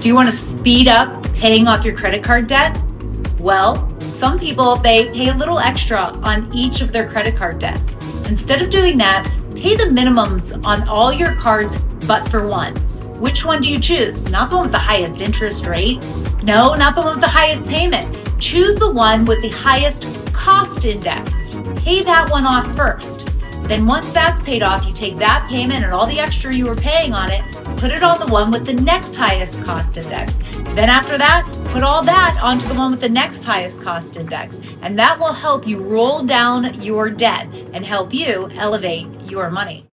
Do you want to speed up paying off your credit card debt? Well, some people, they pay a little extra on each of their credit card debts. Instead of doing that, pay the minimums on all your cards but for one. Which one do you choose? Not the one with the highest interest rate. No, not the one with the highest payment. Choose the one with the highest cost index. Pay that one off first. Then once that's paid off, you take that payment and all the extra you were paying on it, put it on the one with the next highest cost index. Then after that, put all that onto the one with the next highest cost index. And that will help you roll down your debt and help you elevate your money.